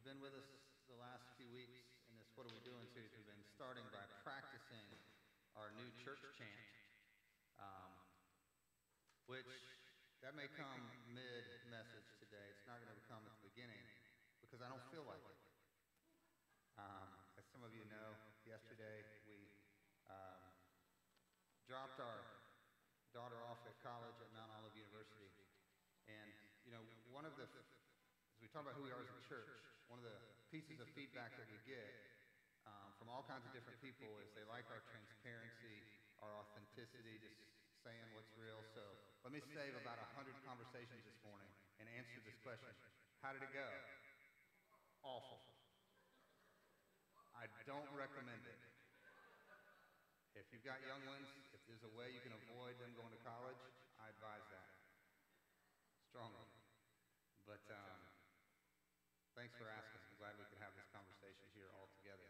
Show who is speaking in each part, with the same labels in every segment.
Speaker 1: you've been with us the last few weeks in this What Are We Doing series, we've been starting by practicing our new church chant, which that may come mid-message today. It's not going to come at the beginning because I don't feel like it. As some of you know, yesterday we dropped our daughter off at college at Mount Olive University. And, you know, as we talk about who we are as a church, one of the pieces of feedback that we get from all kinds of different people is they like our transparency, our authenticity, just saying what's real. So let me save about 100 conversations this morning and answer this question. How did it go? Awful. I don't recommend it. If you've got young ones, if there's a way you can avoid them going to college, I advise that strongly. But thanks for asking. I'm glad we could have this conversation here all together.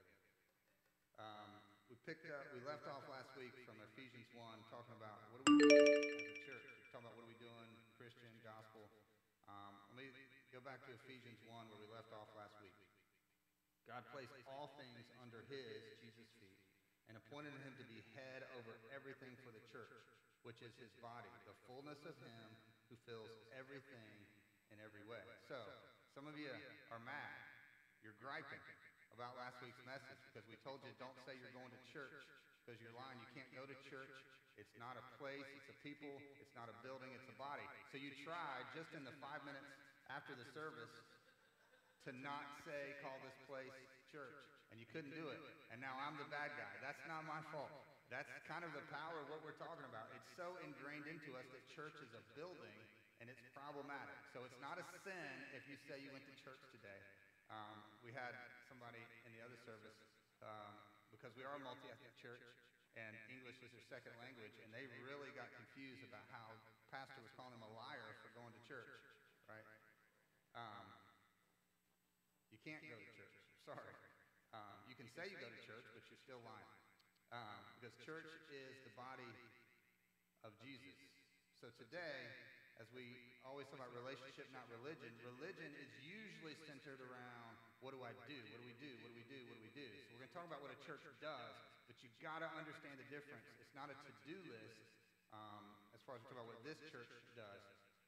Speaker 1: We left off last week from Ephesians 1, talking about what do we do as a church. We're talking about what are we doing, Christian, gospel. Let me go back to Ephesians 1, where we left off last week. God placed all things under his, Jesus' feet, and appointed him to be head over everything for the church, which is his body, the fullness of him who fills everything in every way. So, some of you are mad. You're griping about last week's message because we told you don't say you're going to church because you're lying. You can't go to church. It's not a place. It's a people. It's not a building. It's a body. So you tried just in the 5 minutes after the service to not say, call this place church. And you couldn't do it. And now I'm the bad guy. That's not my fault. That's kind of the power of what we're talking about. It's so ingrained into us that church is a building and it's problematic. So it's not a sin if you say you went to church today. We had somebody in the other service, because we are a multi-ethnic church and English is their second language, and they really got confused about how pastor was calling him a liar for going to church, right? You can't go to church. Sorry. You can say you go to church, but you're still lying. Because church is the body of Jesus. So today, as we always talk about relationship, not religion, religion is usually centered around what do I do? What do we do? What do we do? What do we do? So we're going to talk about what a church does, but you've got to understand the difference. It's not a to-do list as far as we talk about what this church does.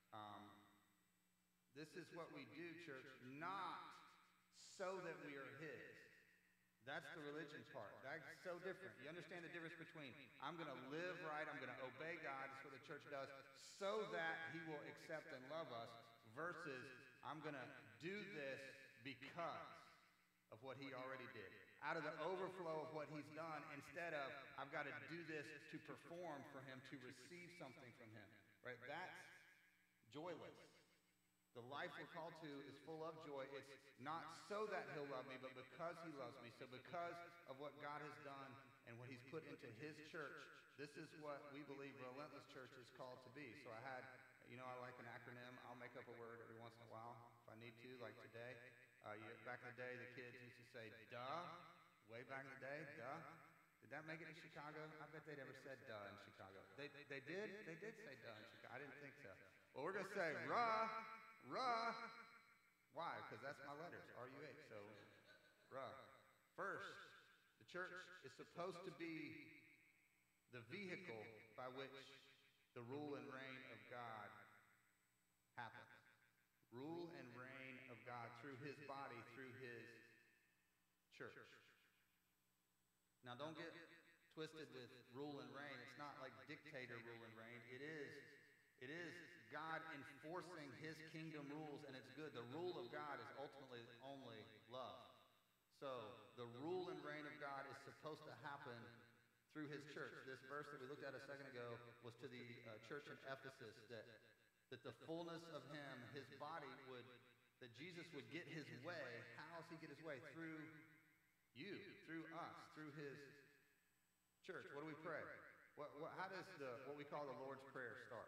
Speaker 1: This is what we do, church, not so that we are his. That's the religion part. That's so different. You understand the difference between I'm going to live right, I'm going to obey God, that's what the church does, so that he will accept and love us, versus I'm going to do this because of what he already did. Out of the overflow of what he's done, instead of I've got to do this to perform for him, to receive something from him. Right? That's joyless. The life we're called to is full of joy. It's not so that he'll love me, but because he loves me. So because of what God has done and what he's put into his church, this is what we believe Relentless Church is called to be. So I had, I like an acronym. I'll make up a word every once in a while if I need to, like today. Back in the day, the kids used to say, duh. Way back in the day, duh. Did that make it in Chicago? I bet they never said duh in Chicago. They did? They did say duh in Chicago. I didn't think so. Well, we're going to say ruh. Ruh. Why? Because that's my letters, R-U-H. So, ruh. First, the church is supposed to be the vehicle by which the rule and reign of God happens. Rule and reign of God through his body, through his church. Now, don't get twisted with rule and reign. It's not like dictator rule and reign. It is God enforcing his kingdom rules, and it's good. The rule of God is ultimately only love. So the rule and reign of God is supposed to happen through his church. This verse that we looked at a second ago was to the church in Ephesus, that the fullness of him, his body, that Jesus would get his way. How does he get his way? Through you, through us, through his church. What do we pray? How does what we call the Lord's Prayer start?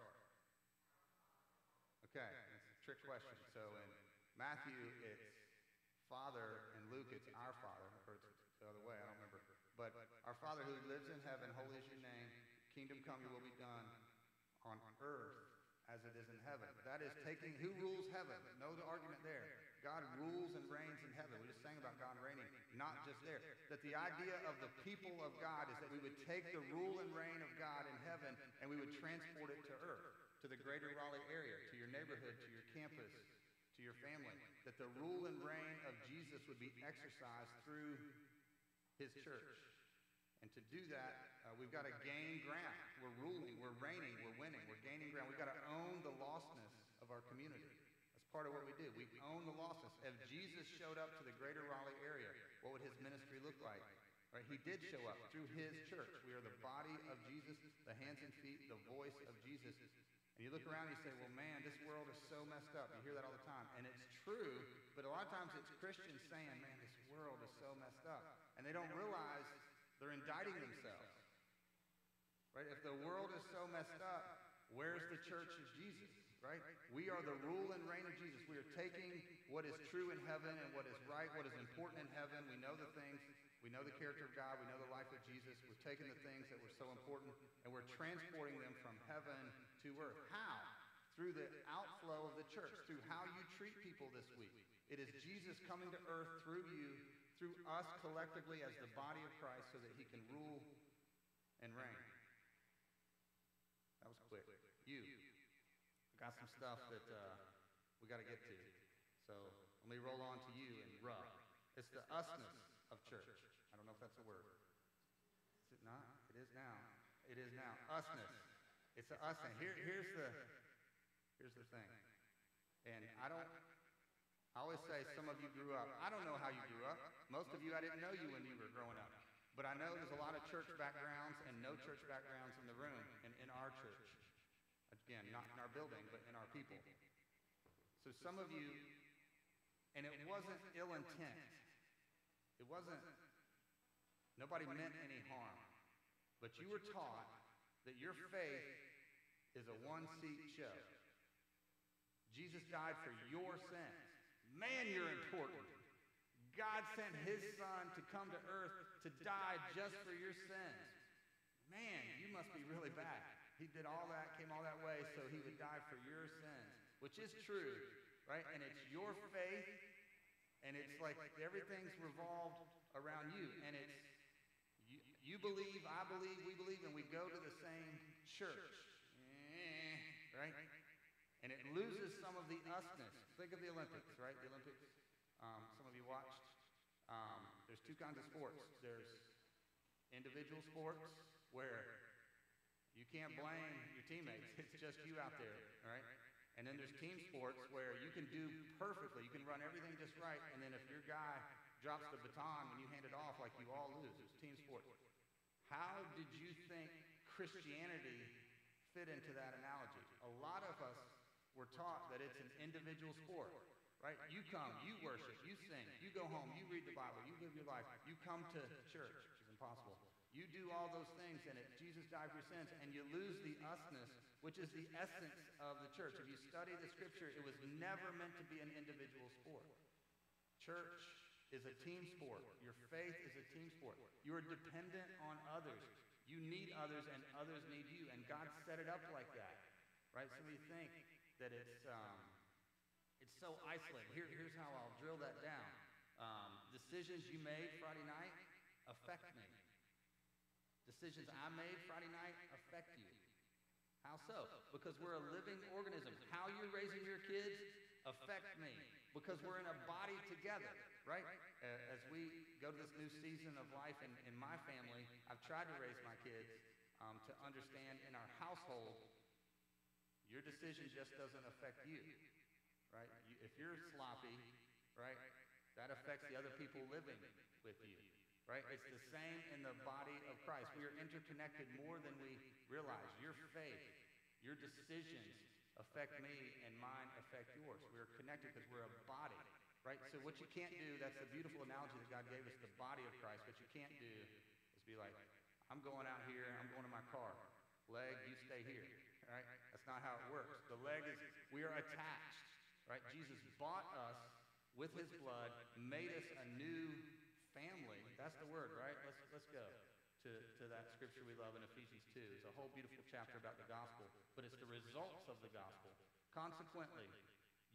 Speaker 1: Okay, that's a trick question. So in Matthew, it's Father, and Luke, it's our Father. Or it's the other way, I don't remember. But our Father who lives in heaven, holy is your name. Kingdom come, your will be done on earth as it is in heaven. That is taking, who rules heaven? No argument there. God rules and reigns in heaven. We just sang about God reigning, not just there. That the idea of the people of God is that we would take the rule and reign of God in heaven and we would transport it to earth, to the greater Raleigh area, to your neighborhood, to your campus, to your family. That the rule and reign of Jesus would be exercised through his church. And to do that, we've got to gain ground. We're ruling, we're reigning, we're winning, we're gaining ground. We've got to own the lostness of our community. That's part of what we do. We own the lostness. If Jesus showed up to the greater Raleigh area, what would his ministry look like? Right? He did show up through his church. We are the body of Jesus, the hands and feet, the voice of Jesus. And you look around and you say, well, man, this world is so messed up. You hear that all the time. And it's true, but a lot of times it's Christians saying, man, this world is so messed up. And they don't realize they're indicting themselves. Right? If the world is so messed up, where's the church of Jesus? Right? We are the rule and reign of Jesus. We are taking what is true in heaven and what is right, what is important in heaven. We know the things. We know the character of God. We know the life of Jesus. We're taking the things that were so important and we're transporting them from heaven to earth. How? Through the outflow of the church, through how you treat people this week. It is Jesus coming to earth through you, through us collectively as the body of Christ so that he can rule and reign. That was quick. You. I got some stuff that we got to get to. So let me roll on to you and rub. It's the usness of church. I don't know if that's a word. Is it not? It is now. It is now. Usness. It's the us thing. Here's the thing. And I always say some of you grew up. I don't know how you grew up. Most of you, I didn't know you when you were growing up. But I know there's a lot of church backgrounds and no church backgrounds in the room and in our church. Again, not in our building, but in our people. So some of you, and it wasn't ill intent. It wasn't, nobody meant any harm. But you were taught that your faith is a one-seat show. Jesus died for your sins. Man, you're important. God sent his son to come to earth to die just for your sins. Man, you must be really bad. He did all that, came all that way so he would die for your sins, which is true, right? And it's your faith, and it's like everything's revolved around you. And it's you believe, I believe, we believe, and we go to the same church, right? And it loses some of the usness. Think of the Olympics, right? The Olympics, some of you watched. There's two kinds of sports. There's individual sports where you can't blame your teammates. It's just you out there, all right? And then there's team sports where you can do perfectly. You can run everything just right, and then if your guy drops the baton when you hand it off, like you all lose. It's team sport. How did you think Christianity fit into that analogy? A lot of us were taught that it's an individual sport, right? You come, you worship, you sing, you go home, you read the Bible, you live your life, you come to church, which is impossible. You do all those things in it. Jesus died for your sins, and you lose the usness, which is the essence of the church. If you study the scripture, it was never meant to be an individual sport. Church is a team sport. Your faith is a team sport. You are dependent on others. You need others, and others need you. And God set it up like that, right? Some of you think that it's so isolated. Here's how I'll drill that down. Decisions you made Friday night affect me. Decisions I made Friday night affect you. How so? Because we're a living organism. How you're raising your kids affect me. Because we're in a body together, right? As we go to this new season of life in my family, I've tried to raise my kids to understand in our household, your decision just doesn't affect you, right? If you're sloppy, right, that affects the other people living with you. Right? It's the same in the body of Christ. We are interconnected more than we realize. Your faith, your decisions affect me, and mine affect yours. We're connected because we're a body, right? So what you can't do, that's the beautiful analogy that God gave us, the body of Christ. What you can't do is be like, I'm going out here, I'm going to my car. Leg, you stay here, right? That's not how it works. The leg is, we are attached, right? Jesus bought us with his blood, made us a new family. That's the word, right? Let's go to that scripture we love in Ephesians 2. It's a whole beautiful chapter about the gospel, but it's the results of the gospel. Consequently,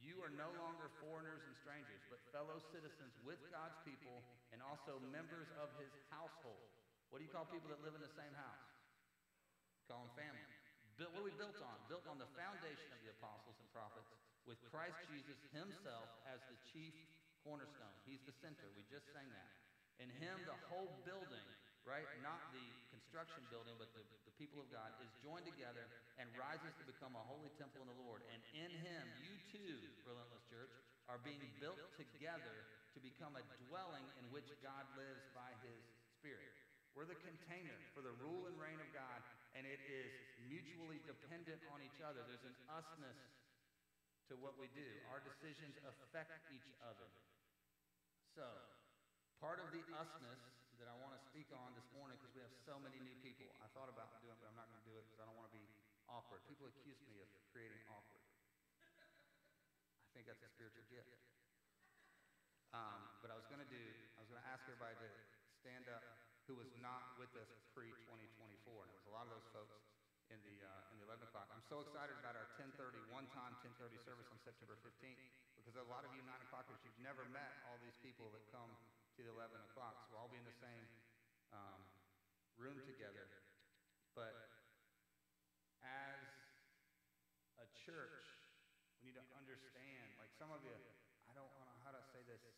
Speaker 1: You are no longer foreigners and strangers, but fellow citizens with God's people and also members of his household. What do you call people that live in the same house? Call them family. What are we built on? Built on the foundation of the apostles and prophets, with Christ Jesus himself as the chief cornerstone. He's the center. We just sang that. In him, the whole building, right, not the construction building, but the people of God, is joined together and rises to become a holy temple in the Lord. And in him, you too, Relentless Church, are being built together to become a dwelling in which God lives by his Spirit. We're the container for the rule and reign of God, and it is mutually dependent on each other. There's an usness to what we do. Our decisions affect each other. So, part of the usness that I want to speak on this morning, because we have so many new people. I thought about doing it, but I'm not going to do it because I don't want to be awkward. People accuse me of creating awkward. I think that's a spiritual gift. But I was going to ask everybody to stand up who was not with us pre-2024. And it was a lot of those folks in the 11 o'clock. I'm so excited about our 10:30 one-time 10:30 service on September 15th, because a lot of you 9 o'clockers, you've never met all these people that come to the 11 o'clock. So we'll all be in the same room together. But as a church, we need to understand, like some of you, I don't know how to say this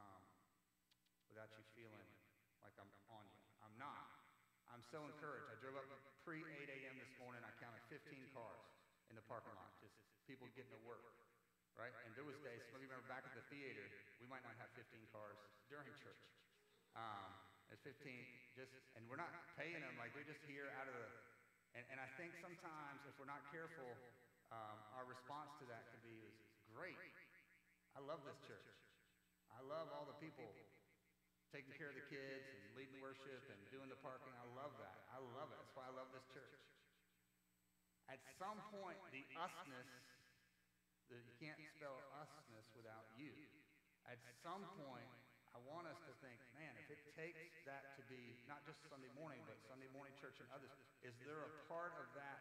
Speaker 1: without you feeling like I'm on you. I'm not. I'm so encouraged. I drove up pre-8 a.m. this morning. I counted 15 cars in the parking lot, just people getting to work, right? And there was days, some of you remember back at the theater, we might not have 15 cars during church. It's 15, and we're not paying them, like they're just here out of the, and I think sometimes if we're not careful, our response to that could be great. I love this church. I love all the people taking care of the kids and leading worship and doing the parking. I love that. I love it. That's why I love this church. At some point, the usness, you can't spell usness without you. At some point, I want us to think, man, if it takes that to be not just Sunday morning, but Sunday morning church and others, is there a part of that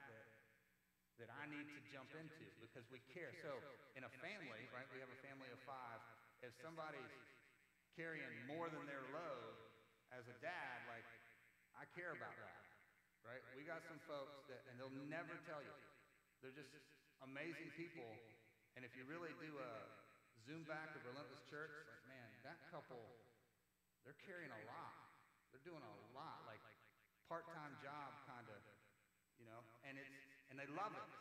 Speaker 1: I need to jump into because we care? So in a family, right, we have a family of 5. If somebody's carrying more than their load, as a dad, like, I care about that, right? We got some folks that, and they'll never tell you. They're just amazing people, and if you really do a zoom back of Relentless Church, like, man, that couple, they're carrying a lot. They're doing a lot, like part-time job kind of, you know, and they love it.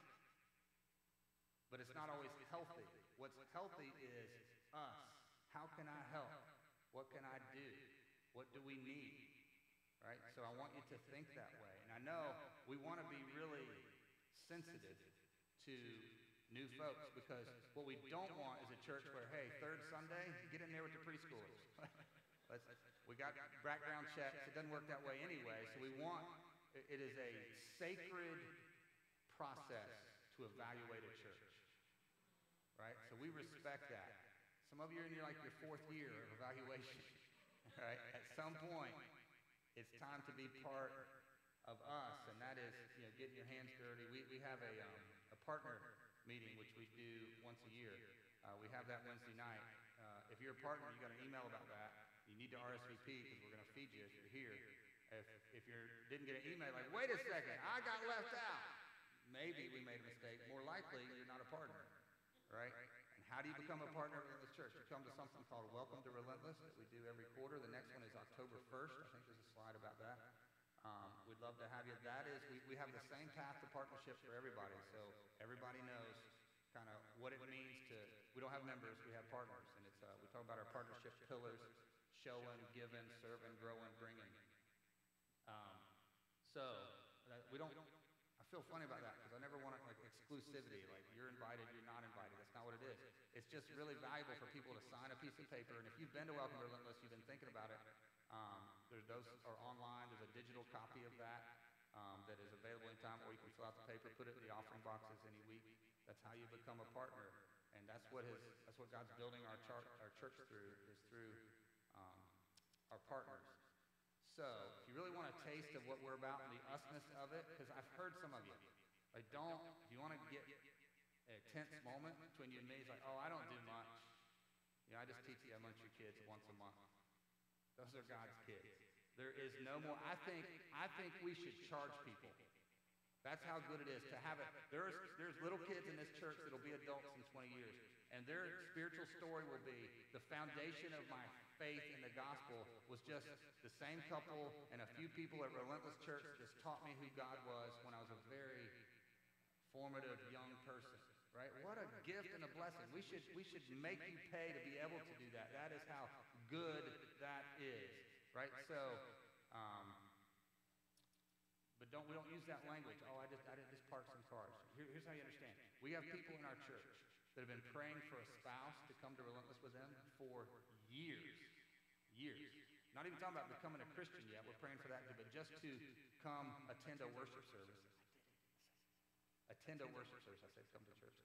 Speaker 1: But it's not always healthy. What's healthy is us. How can I help? What can I do? What do we need? Right? So I want you to think that way. And I know we want to be really sensitive to new folks, because what we don't want is a church where, hey, third Sunday, get in there with the preschoolers. We got background checks. It doesn't work that way anyway. So we want, it is a sacred process to evaluate a church. Right? So we respect that. Some of you are in your 4th year of evaluation. Right? At some point, it's time to be part of us, and that is, getting your hands dirty. We have a partner meeting, which we do once a year. We have that Wednesday night. If you're a partner, you got an email about that. You need to RSVP because we're going to feed you if you're here. If you didn't get an email, like, wait a second, I got left out. Maybe we made a mistake. More likely, you're not a partner, right? And how do you become a partner of Relentless Church? You come to something called Welcome to Relentless that we do every quarter. The next one is October 1st. I think there's a slide about that. We'd love to have you. That is, we have the same path to partnership for everybody, so everybody knows kind of what it means to, we don't have members, we have partners, and it's we talk about our partnership pillars: showing, giving, serving, growing, bringing. We don't, I feel funny about that because I never want exclusivity, like you're invited, you're not invited. That's not what it is. It's just really valuable for people to sign a piece of paper, and if you've been to Welcome to Relentless, you've been thinking about it. Those are online. There's a digital copy of that that is available anytime, or you can fill out the paper, put it in the offering boxes any week. That's how you become a partner, and that's what God's building our church through, is through our partners. So, if you really want a taste of what we're about and the usness of it, because I've heard some of you, if you want to get a tense moment between you and me. It's like, oh, I don't do much. I just teach the elementary kids once a month. Those are God's kids. There is no more. I think we should charge people. That's how good it is to have it. There's little kids in this church that'll be adults in 20 years, and their spiritual story will be the foundation of my faith in the gospel was just the same couple and a few people at Relentless Church just taught me who God was when I was a very formative young person. Right? What a gift and a blessing. We should make you pay to be able to do that. That is how good that is. Right? So, but we don't use that language. Oh, I didn't just park some cars. Here's how you understand. We have people in our church that have been praying for a spouse to come to Relentless with them for years. Years. Not even talking about becoming a Christian yet. We're praying for that, but just to come attend a worship service. Attend a worship service. I said come to church.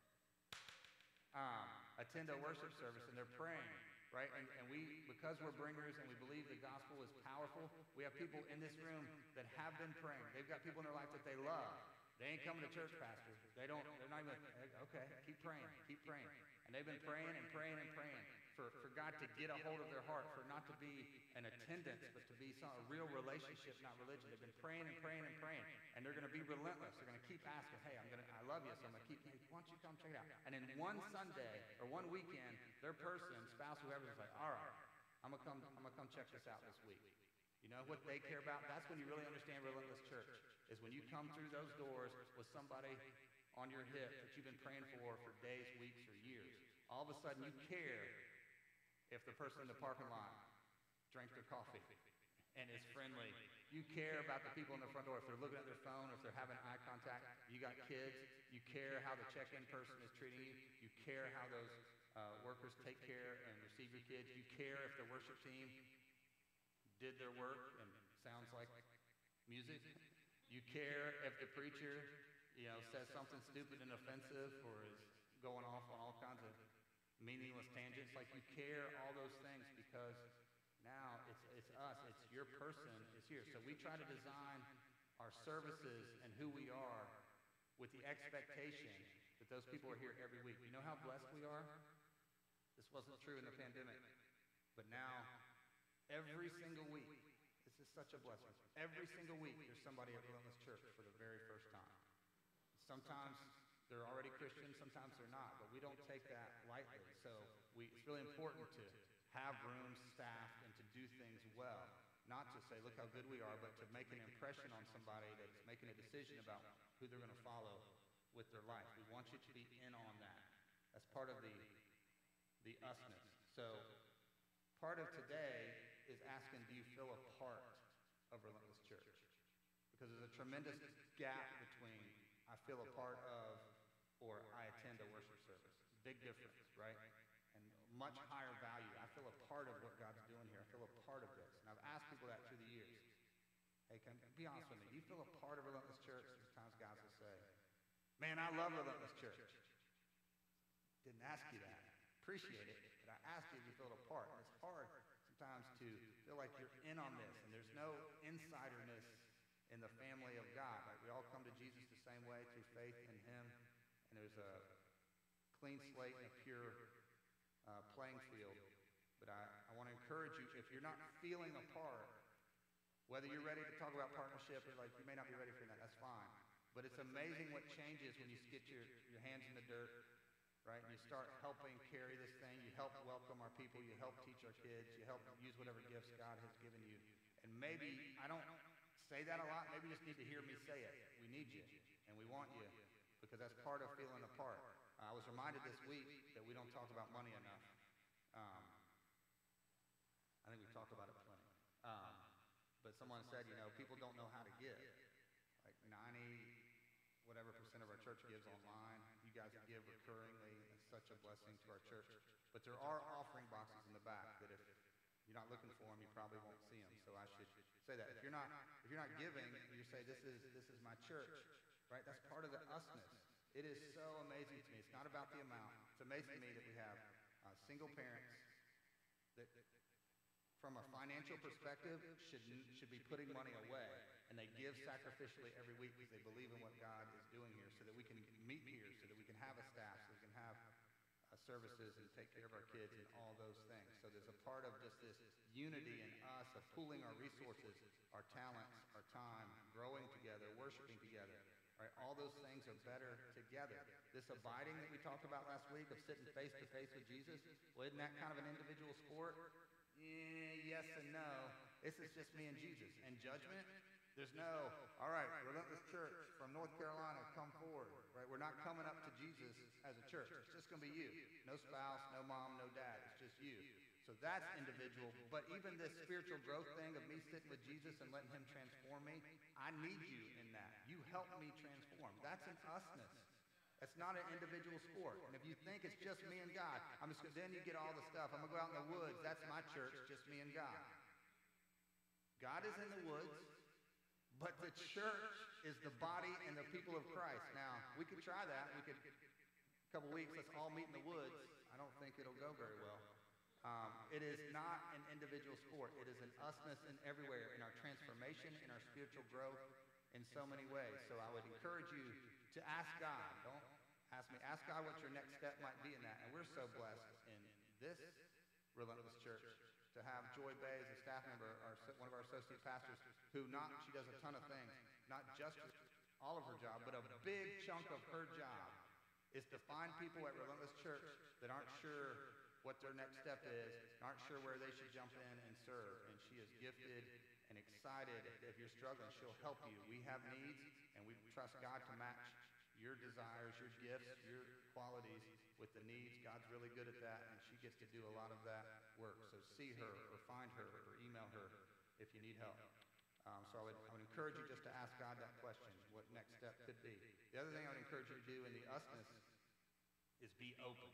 Speaker 1: Attend a worship service, and they're praying, right? And we, because we're bringers and we believe the gospel is powerful, we have people in this room that have been praying. They've got people in their life that they love. They ain't coming to church, pastor. They're not even, okay, keep praying. And they've been praying and praying and praying for God to get a hold of their heart, for not to be an attendance, but to be a real relationship, not religion. They've been praying and praying and praying, and they're going to be relentless. They're going to keep asking, hey, I love you, so I'm going to keep, hey, why don't you come check it out? And then one Sunday or one weekend, their person, spouse, whoever, is like, all right, I'm going to come check this out this week. You know what they care about? That's when you really understand Relentless Church, is when you come through those doors with somebody on your hip that you've been praying for days, weeks, or years. All of a sudden, you care if the person in the parking lot drank their coffee and is friendly. You care about the people in the front door. If they're looking at their phone, if they're having eye contact, you got kids, you care how the check-in person is treating you. You care how those workers take care and receive your kids. You care if the worship team did their work and sounds like music. You care if the preacher, says something stupid and offensive or is going off on all kinds of meaningless tangents. Like, you care all those things because now it's us, it's your person is here. So we try to design our services and who we are with the expectation that those people are here every week. You know how blessed we are? This wasn't true in the pandemic, but now every single week, this is such a blessing. Every single week there's somebody at Relentless Church for the very first time. Sometimes they're already Christians, sometimes they're not, but we don't take that lightly. So it's really important to have rooms staffed and to do things well. Not to say, look how good we are, but to make an impression on somebody that's making a decision about who they're going to follow with their life. We want you to be in on that. That's part of the usness. So part of today is asking, do you feel a part of Relentless Church? Because there's a tremendous gap between I feel a part of or I attend a worship service. Big difference, right? And much higher value. I feel a part of what God's doing here. I feel a part of this. And I've asked people that through the years. Hey, be honest with me. Do you feel a part of Relentless Church? Sometimes guys will say, man, I love Relentless Church. Didn't ask you that. Appreciate it. But I asked you if you feel a part. And it's hard sometimes to feel like you're in on this. And there's no insiderness in the family of God. Like, we all come to Jesus the same way through faith in Him. And there's a clean slate and a pure playing field. But I want to encourage you, if you're not feeling a part, whether you're ready to talk about partnership or like you may not be ready for that, that's fine. But it's amazing what changes when you get your hands in the dirt, right? And you start helping carry this thing. You help welcome our people. You help teach our kids. You help use whatever gifts God has given you. And maybe, I don't say that a lot. Maybe you just need to hear me say it. We need you, and we want you, because that's part of feeling a part. I was reminded this week that we don't talk about money enough. I think we talk about it plenty. But someone said, people don't know how to give. Like 90% of our church gives online. You guys give recurringly. It's such a blessing to our church. But there are offering boxes in the back that if you're not looking for them, you probably won't see them. So I should say that. If you're not giving, you say, this is my church, right? That's part of the usness. It is so amazing to me. It's not about the amount. It's amazing to me that we have single parents that, from a financial perspective, should be putting money away and they give sacrificially every week because they believe in what God is doing here, so that we can meet here, so that we can have a staff, so we can have services and take care of our kids and all those things. So there's a part of just this unity in us of pooling our resources, our talents, our time, growing together, worshiping together. Right? All those things are better together. This abiding that we talked about last week of sitting face to face with Jesus, well, isn't that kind of an individual sport? Yes and no. This is just me and Jesus. And judgment, there's no, all right, Relentless Church from North Carolina, come forward. Right? We're not coming up to Jesus as a church. It's just going to be you. No spouse, no mom, no dad. It's just you. So that's individual. But even this spiritual growth thing of me sitting with Jesus and letting him transform me, I need you in that. You help me transform. That's an usness. That's not an individual sport. And if you think it's just me and God, then you get all the stuff. I'm going to go out in the woods. That's my church, just me and God. God is in the woods, but the church is the body and the people of Christ. Now, we could try that. We could, a couple weeks, let's all meet in the woods. I don't think it'll go very well. It is not an individual sport. It is an usness in everywhere, in our transformation, in our spiritual growth, in so many ways. So I would encourage you to ask God. Don't ask me. Ask God what your next step might be in that. And we're so blessed in this Relentless Church to have Joy Bay as a staff member, one of our associate pastors, she does a ton of things, not just all of her job, but a big chunk of her job is to find people at Relentless Church that aren't sure what their next step is, aren't sure where they should jump in and serve. And she is gifted and excited. If you're struggling, she'll help you. We have needs, and we trust God to match your desires, your gifts, your qualities with the needs. God's really good at that, and she gets to do a lot of that work. So see her or find her or email her if you need help. So I would encourage you just to ask God that question, what next step could be. The other thing I would encourage you to do in the usness is be open.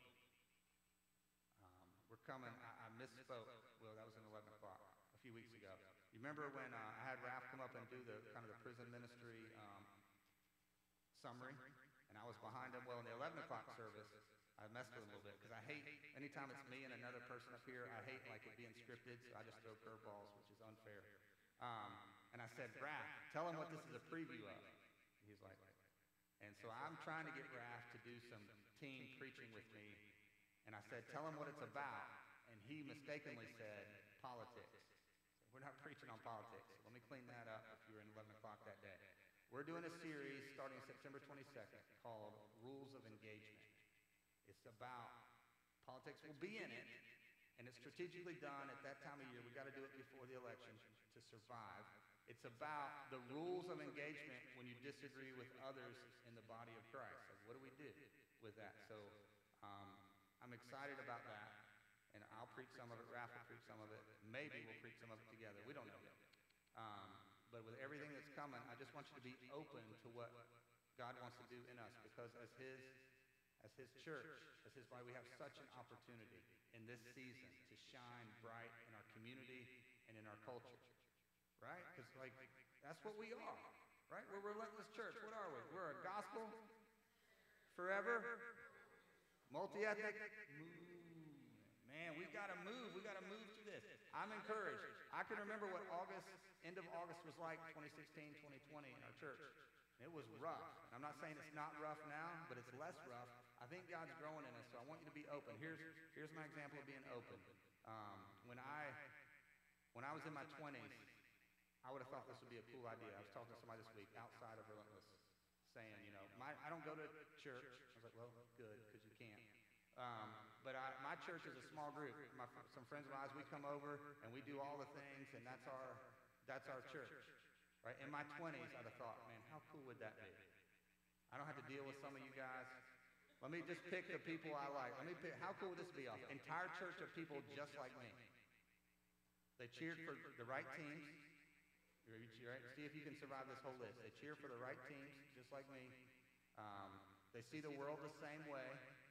Speaker 1: We're coming, I misspoke. Well, that was in 11 o'clock a few weeks ago. You remember when I had Raph come up and do the kind of the prison ministry summary? And I was behind him. Well, in the 11 o'clock service, I messed with him a little bit because I hate, anytime it's me and another person up here, I hate like it being scripted, so I just throw curveballs, which is unfair. And I said, Raph, tell him what this is a preview of. He's like, and so I'm trying to get Raph to do some team preaching with me. And I said, tell him what it's about. And he mistakenly said, politics. We're not preaching on politics. Let me clean that up if you were in 11 o'clock that day. We're doing a series starting September 22nd called Rules of Engagement. It's about, politics will be in it, and it's strategically done at that time of year. We've got to do it before the election to survive. It's about the rules of engagement when you disagree with others in the body of Christ. Like, what do we do with that? So I'm excited about that, and I'll preach some of it. Raph will preach some of it. Maybe we'll preach some of it together. We don't know yet. But with everything that's coming, I just want you to be open to what God wants to do in us, because as His church, as His body, we have such an opportunity in this season to shine bright in our community and in our culture, right? Because that's what we are, right? We're Relentless Church. What are we? We're a gospel, forever, multi-ethnic. Man, we got to move. We got to move through this. I'm encouraged. I can remember what end of August was like 2016, 2020 in our church. It was rough. And I'm not saying it's not rough now, but it's less rough. I think God's growing in us, so I want you to be open. Here's my example of being open. When I was in my 20s, I would have thought this would be a cool idea. I was talking to somebody this week outside of Relentless, saying, I don't go to church. I was like, well, good, because you can't. But my church is a small group. Some friends of mine, we come over and we do all the things, and that's our church. Right? In my 20s, I'd have thought, man, how cool would that be? I don't have to deal with some of you guys. Let me just pick the people I like. How cool would this be? An entire church of people just like me. They cheered for the right teams. Right? See if you can survive this whole list. They cheer for the right teams, just like me. They see the world the same way.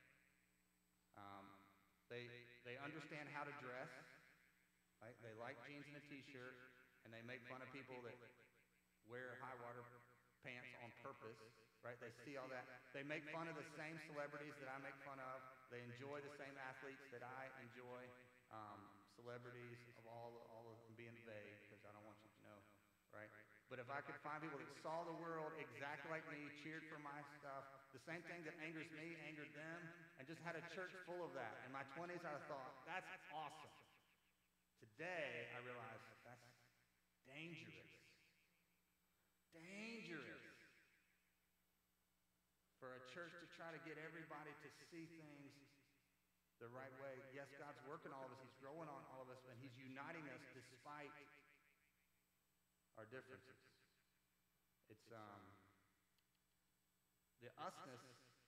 Speaker 1: They understand how to dress. Right? They like jeans and a t-shirt, and they make fun of people that wear high water pants on purpose. Right? They see all that. They make fun of the same celebrities that I make fun of. They enjoy the same athletes that I enjoy. Celebrities of all of them being vague, because I don't want you to know. Right? But if I could find people that saw the world exactly like me, cheered for my stuff, the same thing that angers me angered them, and just had a church full of that. In my 20s, I thought, that's awesome. Today, I realize that's dangerous. Dangerous. For a church to try to get everybody to see things the right way. Yes, God's working all of us. He's growing on all of us, and He's uniting us despite our differences. It's the usness,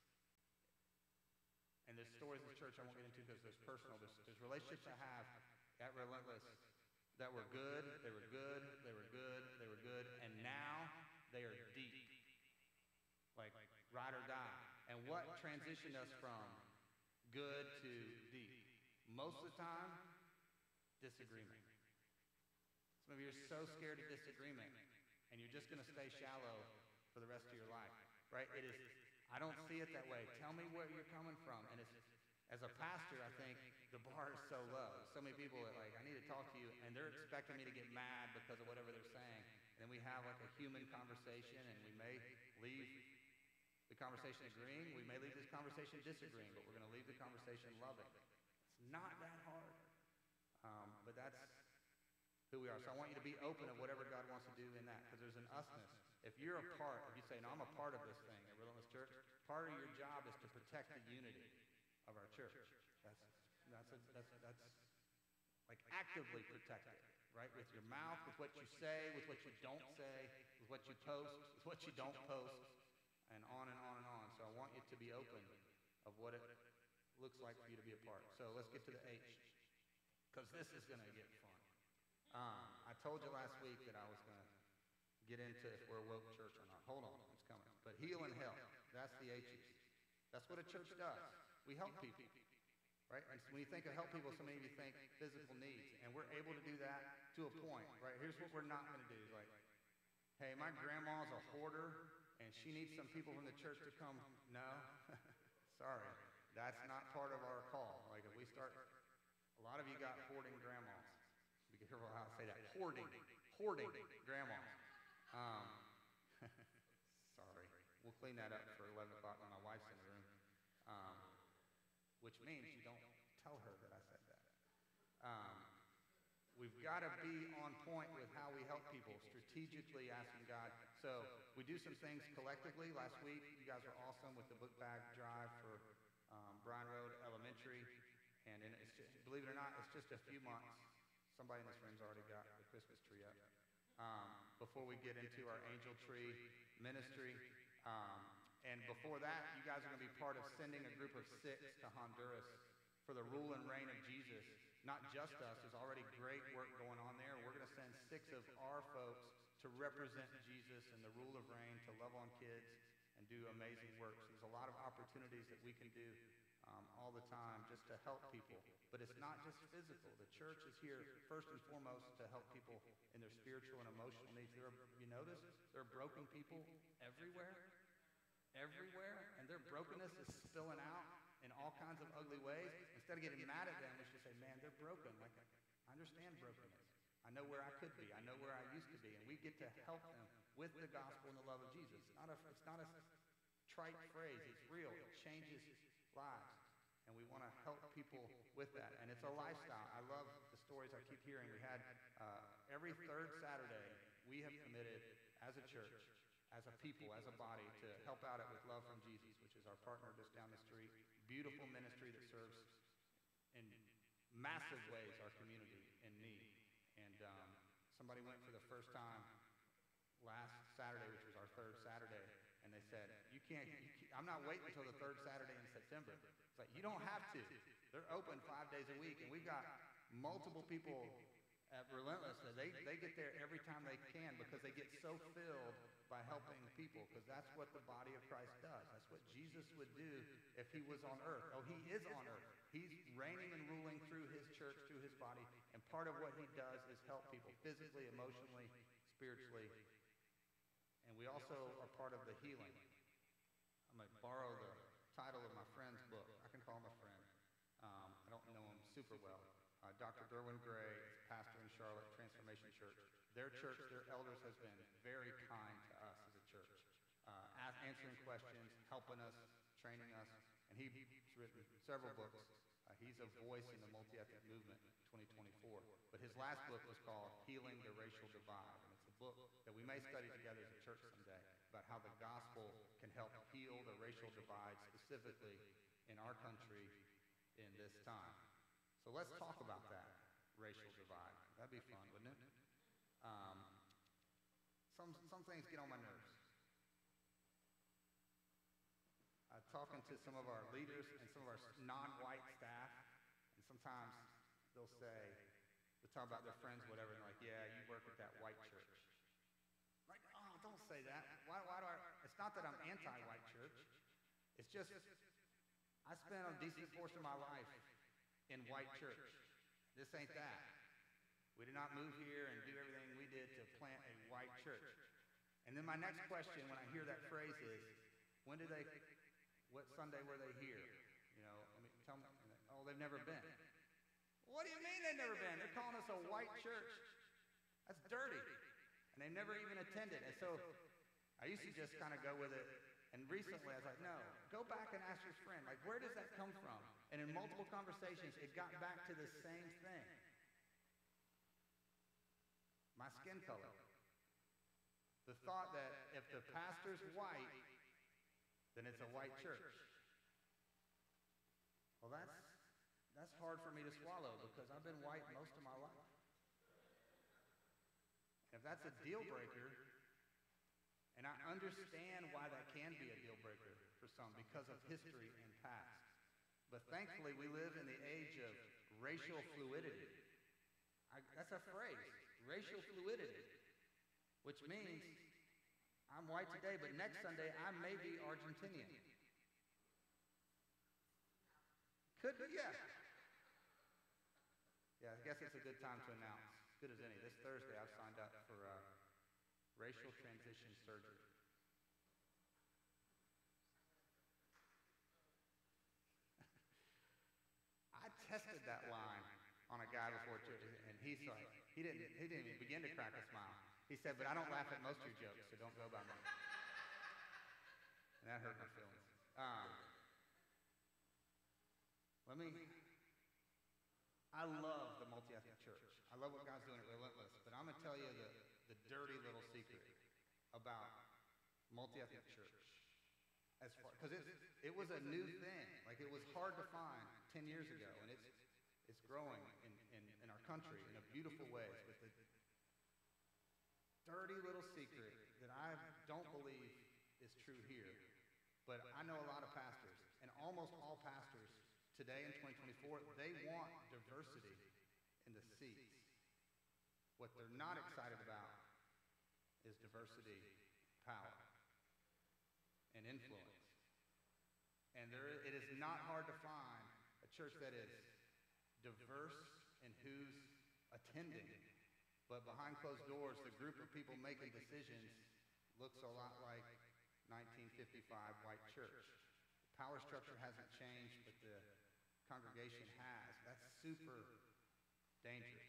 Speaker 1: and there's stories in the church I won't get into because there's personal. There's relationships I have at Relentless that were good, they were good, they were good, they were good, and now they are deep. Like ride or die. And what transitioned us from good to deep? Most of the time, disagreement. Some of you are so scared of disagreement, and you're just going to stay shallow for the rest of your life, right? It is, I don't see it that way. Tell me where you're coming from. And it's, as a pastor, I think the bar is so low. So many people are like, I need to talk to you, and they're expecting me to get mad because of whatever they're saying. And then we have like a human conversation, and we may leave the conversation agreeing. We may leave this conversation disagreeing, but we're going to leave the conversation loving. It's not that hard. But that's who we are. So I want you to be open of whatever God wants to do in that, because there's an usness. If you're a part, if you say, no, I'm a part of this thing at Relentless Church, part of your job is to protect the unity of our church. That's like actively protect it, right? With your mouth, with what you say, with what you don't say, with what you post, with what you don't post, and on and on and on. So I want you to be open of what it looks like for you to be a part. So let's get to the H, because this is going to get fun. I told you last week that I was going to get into if we're a woke church or not. Hold on, it's coming. But heal and help, that's the H's. That's what a church does. We help people, right? And so when you think of help people, so many of you think physical needs. And we're able to do that to a point, right? Here's what we're not going to do. Like, hey, my grandma's a hoarder, and she needs some people from the church to come. No, sorry. That's not part of our call. Like, if we start, a lot of you got hoarding grandmas. Be careful how I say that. Hoarding grandmas. Sorry. We'll clean that up for 11 o'clock when my wife's in the room. Which means you don't tell her that I said that. We've got to be on point with how we help people, strategically asking God. So we do some things collectively. Last week, you guys were awesome with the book bag drive for Bryan Road Elementary. And it's just, believe it or not, it's just a few months. Somebody in this room's already got the Christmas tree up. Before we get into our Angel Tree ministry. And before that, you guys are going to be part of sending a group of 6 to Honduras for the rule and reign of Jesus. Not just us. There's already great work going on there. We're going to send 6 of our folks to represent Jesus and the rule of reign, to love on kids and do amazing work. So there's a lot of opportunities that we can do all the time just to help people. But it's not just physical. The church is here first and foremost to help people in their spiritual and emotional needs. You notice there are broken people everywhere, and their brokenness is spilling out in all kinds of ugly ways. Instead of getting mad at them, we should say, man, they're broken. Like, I understand brokenness. I know where I could be. I know where I used to be. And we get to help them with the gospel and the love of Jesus. It's not a trite phrase. It's real. It changes lives. And we want to help people with that. And it's a lifestyle. I love the stories I keep hearing. We had every third Saturday, we have committed as a church, as a people, as a body, to help out it with Love from Jesus, which is our partner just down the street. Beautiful ministry that serves in massive ways our community in need. And somebody went for the first time last Saturday, which was our third Saturday, and they said, I'm not waiting until the third Saturday in September. It's like, you don't have to. They're open 5 days a week, and we've got multiple people at Relentless that they get there every time they can because they get so filled by helping people, because that's what the body of Christ does. That's what Jesus would do if he was on earth. Oh, he is on earth. He's reigning and ruling through his church, through his body, and part of what he does is help people physically, emotionally, spiritually. And we also are part of the healing. I might borrow the title of my friend's book. I can call him a friend. I don't know him super well. Dr. Derwin Gray is pastor in Charlotte Transformation Church. their church, their elders has been very kind to us as a church, answering questions, helping us, training us, and he's written several books. He's a voice in the multi-ethnic movement 2024. But his last book was called Healing the Racial Divide. And it's a book that we may study together as a church someday about how the gospel can help heal the racial divide specifically in our country in this time. So let's talk about that racial divide. That'd be fun, wouldn't it? Some things get on my nerves. Talking to some of our leaders and some of our non-white staff, and sometimes they'll talk about their friends, whatever, and they're like, yeah, you work at that white church. I'm like, oh, don't say that. Why do I? It's not that I'm anti-white church. It's just, I spent a decent portion of my life in white church. This ain't that. We did not move here and do everything we did to plant a white church. And then my next question when I hear that phrase is, what Sunday were they here? You know, I mean, tell me, oh, they've never been. What do you mean they've never been? They're calling us a white church. That's dirty. And they never even attended. And so I used to just kind of go with it. And recently I was like, no, go back and ask your friend, like, where does that come from? And in multiple conversations, it got back to the same thing. My skin color. The thought that if the pastor's white, then it's a white church. Well, that's hard for me to swallow because I've been white most of my life. If that's a deal breaker, and I understand why that can be a deal breaker for some because of history and past. But thankfully, we live in the age of racial fluidity. That's a phrase, racial fluidity, which means I'm white today, but next Sunday I may be Argentinian. Could be, yeah. Yeah, I guess it's a good time to announce, as good as any. This Thursday I've signed up for racial transition surgery. I tested that line on a guy before church, and he's like, he didn't even begin to crack a smile. He said, but I don't laugh at most of your jokes, so don't go by me. And that hurt my feelings. I love the multi-ethnic church. I love what God's doing at Relentless, but I'm going to tell you the dirty little secret about multi-ethnic church. Because it was a new thing. Like, it was hard to find 10 years ago, and it's growing in our country in a beautiful way. But the dirty little secret that I don't believe is true here, but I know a lot of pastors, and almost all pastors today in 2024, they want diversity in the seats. What they're not excited about is diversity, power, and influence. And it is not hard to find a church that is diverse in who's attending, but behind closed doors, the group of people making decisions looks a lot like 1955 white church. The power structure hasn't changed, but the congregation has. That's super dangerous.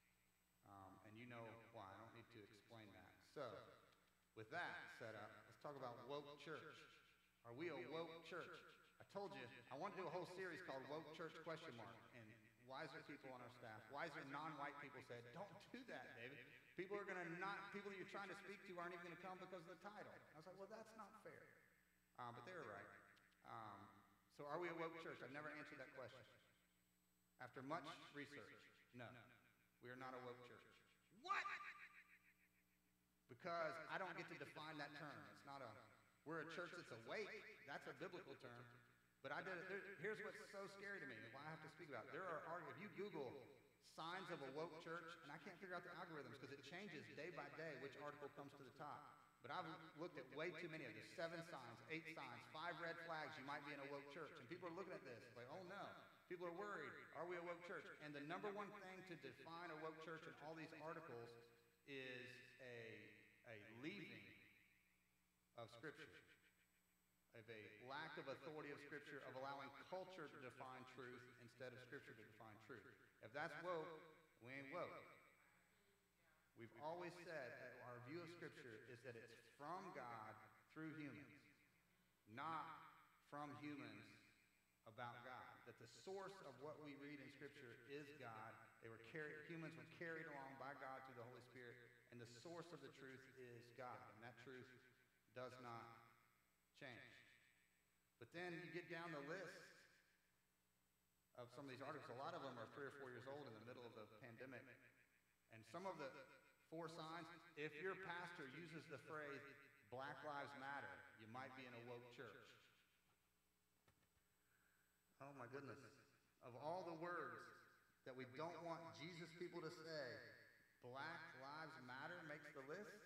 Speaker 1: And you know why. I don't need to explain that. So, with that set up, let's talk about woke church. Are we a woke church? I told you, I want to do a whole series called Woke Church ? And wiser people on our staff, wiser non-white people said, don't do that, David. People that you're trying to speak to aren't even going to come because of the title. I was like, well, that's not fair. But they were right. So are we a woke church? I've never answered that question. After much research, no. We are not a woke church. What? Because I don't get to define that term. It's not we're a church that's awake. That's a biblical term. But here's what's so scary to me, and why I have to speak about it. If you Google signs of a woke church, and I can't figure out the algorithms because it changes day by day which article comes to the top. But I've looked at way too many of them. 7 signs, 8 signs, 5 red flags, you might be in a woke church. And people are looking at this like, oh no. People are worried. Are we a woke church? And the number one thing to define a woke church in all these articles is a leaving of Scripture, of a lack of authority of Scripture, of allowing culture to define truth instead of Scripture to define truth. If that's woke, we ain't woke. We've always said that our view of Scripture is that it's from God through humans, not from humans about God. That the source of what we read in Scripture is God. Humans were carried along by God through the Holy Spirit, and the source of the truth is God, and that truth does not change. But then you get down the list of some of these articles. A lot of them are 3 or 4 years old in the middle of the pandemic, and some of the 4 signs, if your pastor uses the phrase Black Lives Matter, you might be in a woke church. Oh my goodness. Of all the words that we don't want Jesus people to say, Black Lives Matter makes the list?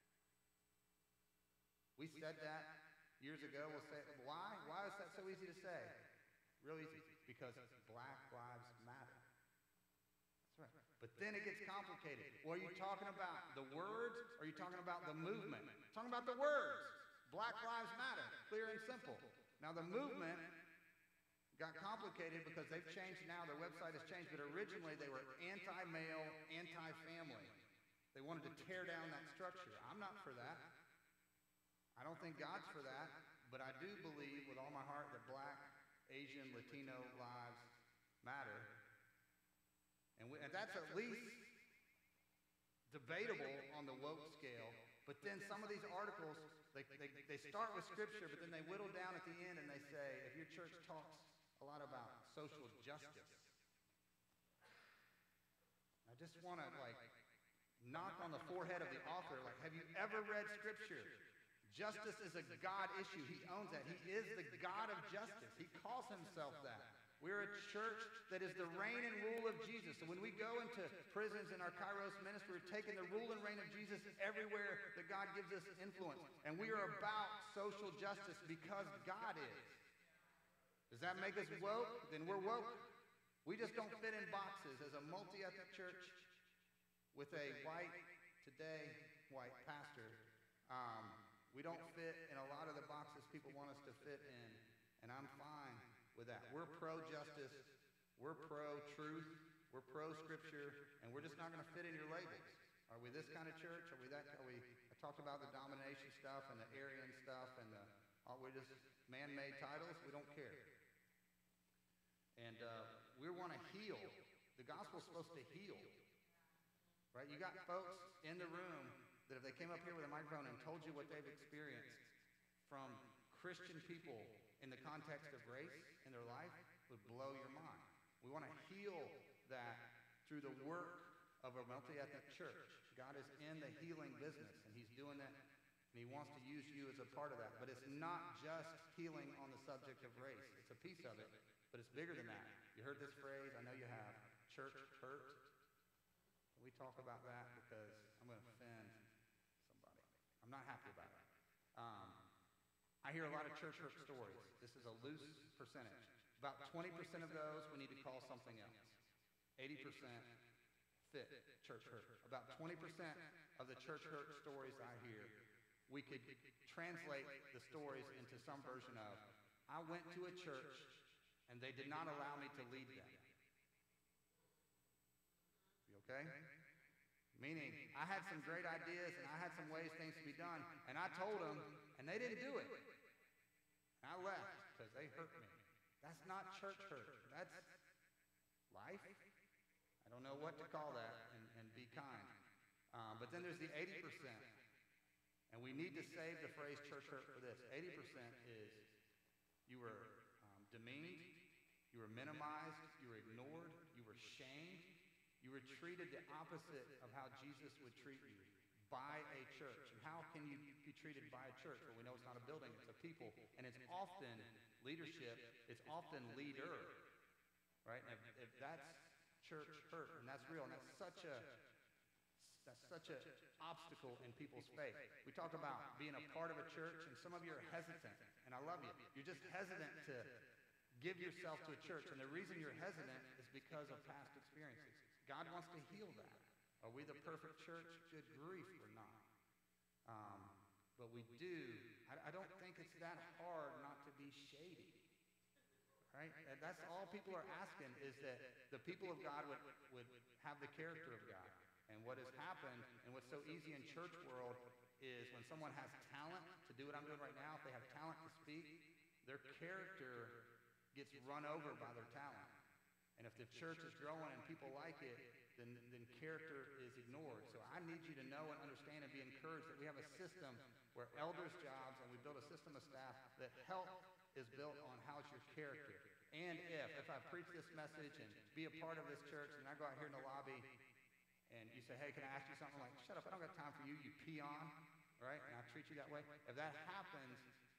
Speaker 1: We said that years ago. We'll say, why? Why is that so easy to say? Real easy. Because Black Lives Matter. That's right. But then it gets complicated. Well, are you talking about the words, or are you talking about the movement? I'm talking about the words. Black Lives Matter. Clear and simple. Now, the movement got complicated because they've changed now. Their website has changed, but originally they were anti-male, anti-family. They wanted to tear down that structure. I'm not for that. I don't think God's for that, but I do believe with all my heart that Black, Asian, Latino lives matter. And that's at least debatable on the woke scale. But then some of these articles, they start with Scripture, but then they whittle down at the end and they say, if your church talks a lot about social justice, I just want to knock on the forehead of the author, have you ever read Scripture? Justice is a God issue. He owns that. He is the God of justice. He calls himself that. We're a church that is the reign and rule of Jesus. So when we go into prisons in our Kairos ministry, we're taking the rule and reign of Jesus everywhere that God gives us influence. And we are about social justice because God is. Does that make us woke? Then we're woke. We just don't fit in boxes as a multi-ethnic church with a white pastor. We don't fit in a lot of the boxes people want us to fit in, and I'm fine with that. We're pro-justice, we're pro-truth, we're pro-Scripture, and we're just not going to fit in your labels. Are we this kind of church? Are we that? I talked about the domination stuff and the Aryan stuff, and we're just man-made titles. We don't care. And we want to heal. The gospel's supposed to heal, right? You got folks in the room that if they came up here with a microphone and told you what they've experienced from Christian people in the context of race in their life would blow your mind. We want to heal that through the work of a multi-ethnic church. God is in the healing business, and he's doing that, and he wants to use you as a part of that. But it's not just healing on the subject of race. It's a piece of it, but it's bigger than that. You heard this phrase, I know you have, church hurt. We talk about that because I'm going to offend somebody. I'm not happy about it. I hear a lot of church hurt stories. This is a loose percentage. About 20% of those we need to call something else. 80% fit church hurt. About 20% of the church hurt stories I hear, we could translate the stories into some version of, I went to a church and they did not allow me to lead them. You okay? Meaning, I had some great ideas and I had some ways things to be done, and I told them, and they didn't do it. And I left because they hurt me. That's not church hurt. That's life. I don't know what to call that, and be kind. But then there's the 80%, and we need to save the phrase church hurt for this. 80% is you were demeaned, you were minimized, you were ignored, you were shamed. You were treated the opposite of how Jesus would treat you by a church. And how can you be treated by a church? Well, we know it's not a building, it's a people. And it's often leadership, it's often leader. Right? And if that's church hurt, and that's real, and that's such a obstacle in people's faith. We talk about being a part of a church, and some of you are hesitant, and I love you. You're just hesitant to give yourself to a church, and the reason you're hesitant is because of past experiences. God wants to heal that. Are we the perfect church? Good grief, we're not. But we do. I don't think it's that hard not to be shady. Right? And that's all people are asking, is that the people of God would have the character of God. And what has happened, and what's so easy in church world, is when someone has talent to do what I'm doing right now, if they have talent to speak, their character gets run over by their talent. And if the church is growing and people like it, then character is ignored. So I need you to know and understand and be encouraged that we have a system where elders' jobs, and we build a system of staff that health is built on how's your character. And if I preach this message and be a part of this church, and I go out here in the lobby and you say, hey, can I ask you something? Like, shut up, I don't got time for you, you peon, right? And I treat you that way. If that happens,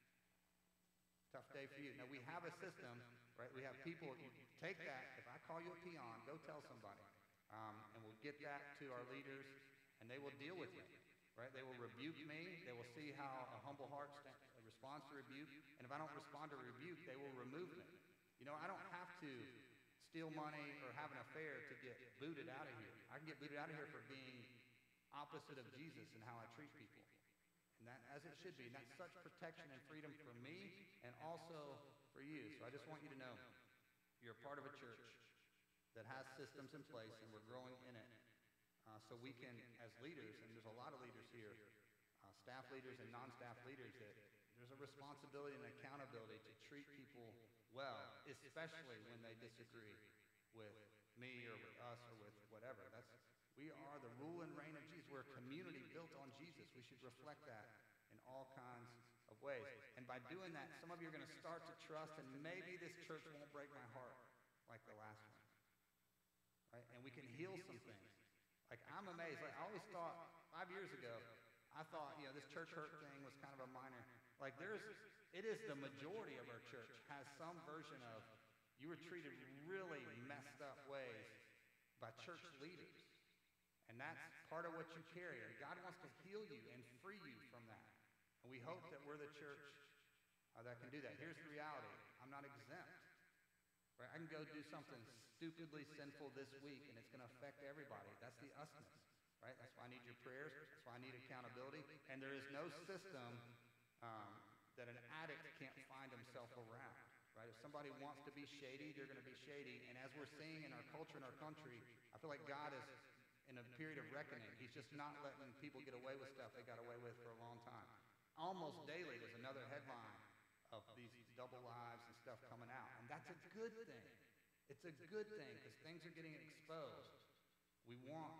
Speaker 1: tough day for you. Now, we have a system, right? We have people, you take that, if I call you a peon, go tell somebody. And we'll get that to our leaders, and they will deal with me, right? They will rebuke me. They will see how a humble heart responds to rebuke. And if I don't respond to rebuke, they will remove me. You know, I don't have to steal money or have an affair to get booted out of here. I can get booted out of here for being opposite of Jesus and how I treat people. And that, as it should be. And that's such protection and freedom for me and also for you. So I just want you to know you're a part of a church that has systems in place, and we're growing in it. So we can, as leaders, and there's a lot of leaders here, staff leaders and non-staff leaders, that there's a responsibility and accountability to treat people well, especially when they disagree with me or with us or with whatever. We are the rule and reign of Jesus. We're a community built on Jesus. We should reflect that in all kinds of ways. And by doing that, some of you are going to start to trust, and maybe this church won't break my heart like the last one. Right? And we can heal some things. Like, I'm amazed. Like, I always thought, 5 years ago, I thought, this church hurt thing was kind of a minor. Like, it is the majority of our church has some version of, you were treated really messed up ways by church leaders. And that's part of what you carry. And God wants to heal you and free you from that. And we hope that we're the church that can do that. Here's the reality. I'm not exempt. Right? I can go do something stupidly sinful this week, and it's going to affect everybody. That's the usness, right? That's why I need your prayers. That's why I need accountability. And there is no system that an addict can't find himself around, right? If somebody wants to be shady, they're going to be shady. And as we're seeing in our culture and our country, I feel like God is in a period of reckoning. He's just not letting people get away with stuff they got away with for a long time. Almost daily, there's another headline of these double lives and stuff coming out. And that's a good thing. It's a good thing because things are getting exposed. We want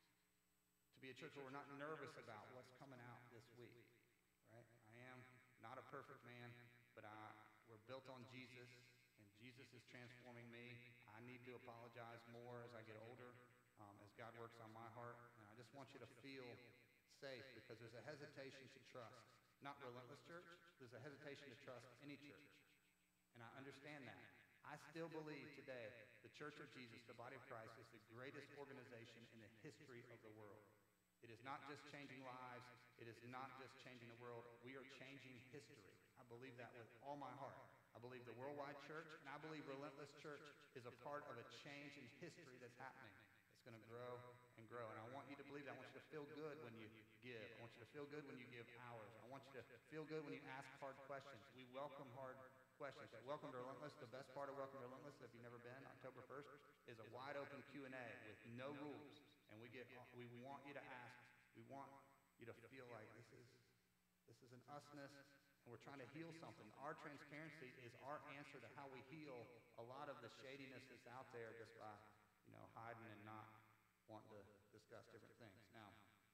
Speaker 1: to be a church where we're not nervous about what's coming out this week, right? I am not a perfect man, but we're built on Jesus, and Jesus is transforming me. I need to apologize more as I get older, as God works on my heart. And I just want you to feel safe, because there's a hesitation to trust. Not Relentless Church. There's a hesitation to trust any church. And I understand that. I still believe today the Church of Jesus, the body of Christ, is the greatest organization in the history of the world. It is not just changing lives. It is not just changing the world. We are changing history. I believe that with all my heart. I believe the worldwide church, and I believe Relentless Church is a part of a change in history that's happening. It's going to grow and grow. And I want you to believe that. I want you to feel good when you give. I want you to feel good when you give hours. I want you to feel good when you ask hard questions. We welcome hard questions. At Welcome to Relentless, the best part of Welcome to Relentless, if you've never been, October 1st, is a wide open Q&A with no rules. And we want you to ask. We want you to feel like this is an usness, and we're trying to heal something. Our transparency is our answer to how we heal a lot of the shadiness that's out there just by hiding and not wanting to discuss different things. Now,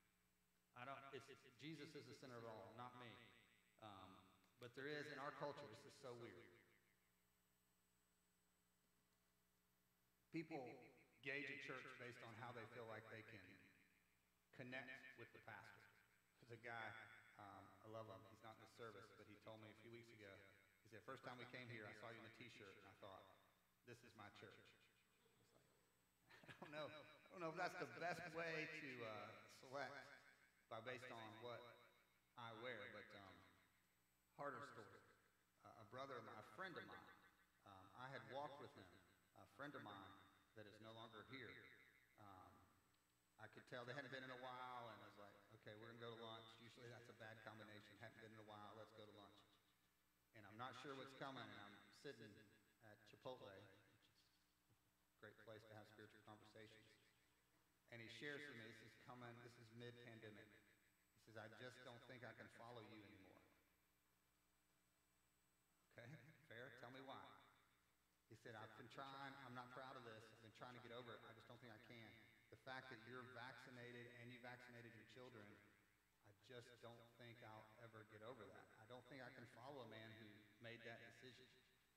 Speaker 1: Jesus is the center of it all, not me. But there is, in our culture, this is so weird. People gauge a church based on how they feel like they can connect with the pastor. There's a guy, I love him, he's not in the service, but he told me a few weeks ago, he said, first time we came here, I saw you in a t-shirt, and I thought, this is my church. I don't know if that's the best way to select based on what I wear, but harder story. A friend of mine, I had walked with him, a friend of mine that is no longer here. I could tell they hadn't been in a while, and I was like, okay, we're going to go to lunch. Usually that's a bad combination. Hadn't been in a while, let's go to lunch. And I'm not sure what's coming, and I'm sitting at Chipotle, which is a great place to have spiritual conversations. And he shares with me, this is mid-pandemic. He says, I just don't think I can follow you anymore. Okay, fair? Tell me why. He said, I've been trying, I'm not proud of this, I've been trying to get over it, I just don't think I can. The fact that you're vaccinated and you vaccinated your children, I just don't think I'll ever get over that. I don't think I can follow a man who made that decision.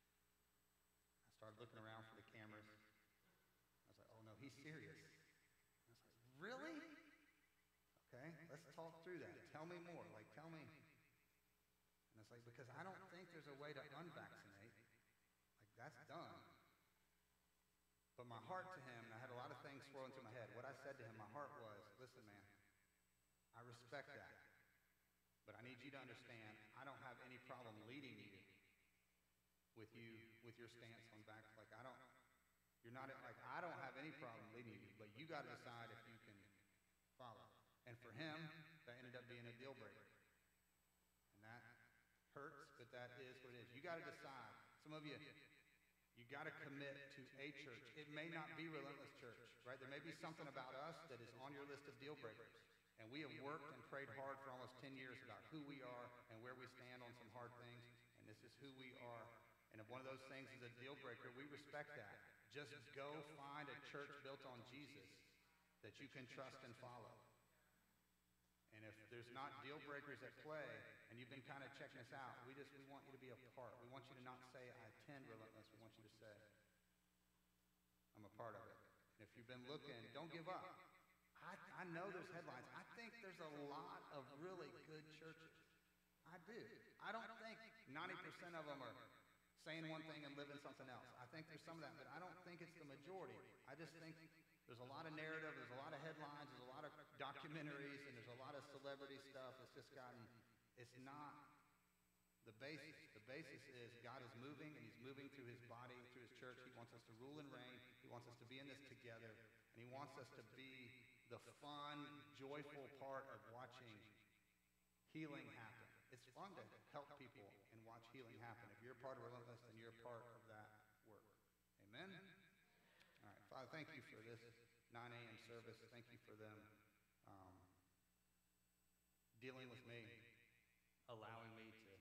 Speaker 1: I started looking around for the cameras. I was like, oh no, he's serious. I was like, really? Okay, let's talk through that. Tell me more, tell me. And it's like, because I don't think there's a way to unvaccinate. That's done. But my heart to him, and I had a lot of things swirling through my head. What I said to him, my heart was, listen, man, I respect that. But I need you to understand, I don't have any problem leading you with your stance on vax. I don't have any problem leading you, but you got to decide if you can follow. And for him, that ended up being a deal breaker. And that hurts, but that is what it is. You got to decide. Some of you got to commit to a church. It may not be Relentless Church, right? There may be something about us that is on your list of deal breakers. And we have worked and prayed hard for almost 10 years about who we are and where we stand on some hard things. And this is who we are. And if one of those things is a deal breaker, we respect that. Just go find a church built on Jesus that you can trust and follow. And if there's not deal breakers at play, and you've been kind of checking us out, we want you to be a part. We want you to not say, I attend Relentless. We want you to say, I'm a part of it. And if you've been looking, don't give up. I know there's headlines. I think there's a lot of really good churches. I do. I don't think 90% of them are saying one thing and living something else. I think there's some of that, but I don't think it's the majority. I just think there's a lot of narrative, there's a lot of headlines, there's a lot of documentaries, and there's a lot of celebrity stuff. It's not the basis. The basis is God is moving, and he's moving through his body, through his church. He wants us to rule and reign. He wants us to be in this together, and he wants us to be the fun, joyful part of watching healing happen. It's fun to help people and watch healing happen. If you're a part of Relentless, then you're a part of that work. Amen? All right, Father, thank you for this 9 a.m. service. Thank you for them dealing with me, allowing me to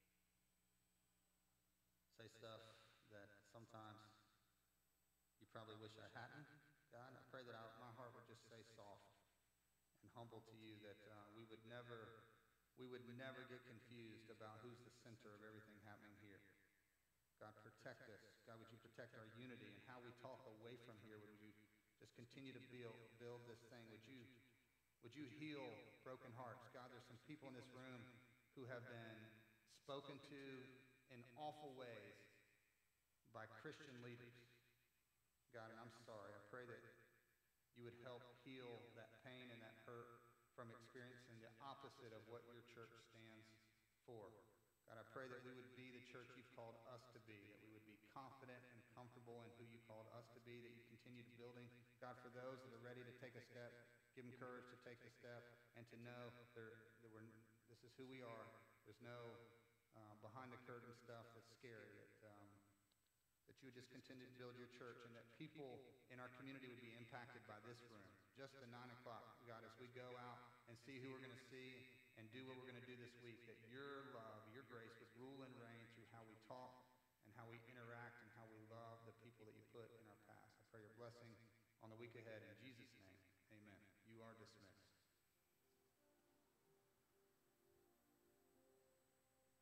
Speaker 1: say stuff that sometimes you probably wish I hadn't. God, I pray that my heart would just stay soft and humble to you, that we would never get confused about who's the center of everything happening here. God, protect us. God, would you protect our unity and how we talk away from here? Would you just continue to build this thing? Would you heal broken hearts? God, there's some people in this room who have been spoken to in awful ways by Christian leaders. God, and I'm sorry. I pray that you would help heal that pain and that hurt from experiencing the opposite of what your church stands for. God, I pray that we would be the church you've called us to be, that we would be confident and comfortable in who you called us to be, that you continue building. God, for those that are ready to take a step, give them courage to take the step and to know this is who we are. There's no behind-the-curtain stuff that's scary, that you would just continue to build your church, and that people in our community would be impacted by this room. Just the 9 o'clock, God, as we go out and see who we're going to see and do what we're going to do this week, that your love, your grace would rule and reign through how we talk and how we interact and how we love the people that you put in our past. I pray your blessing on the week ahead. In Jesus' name, amen. You are dismissed.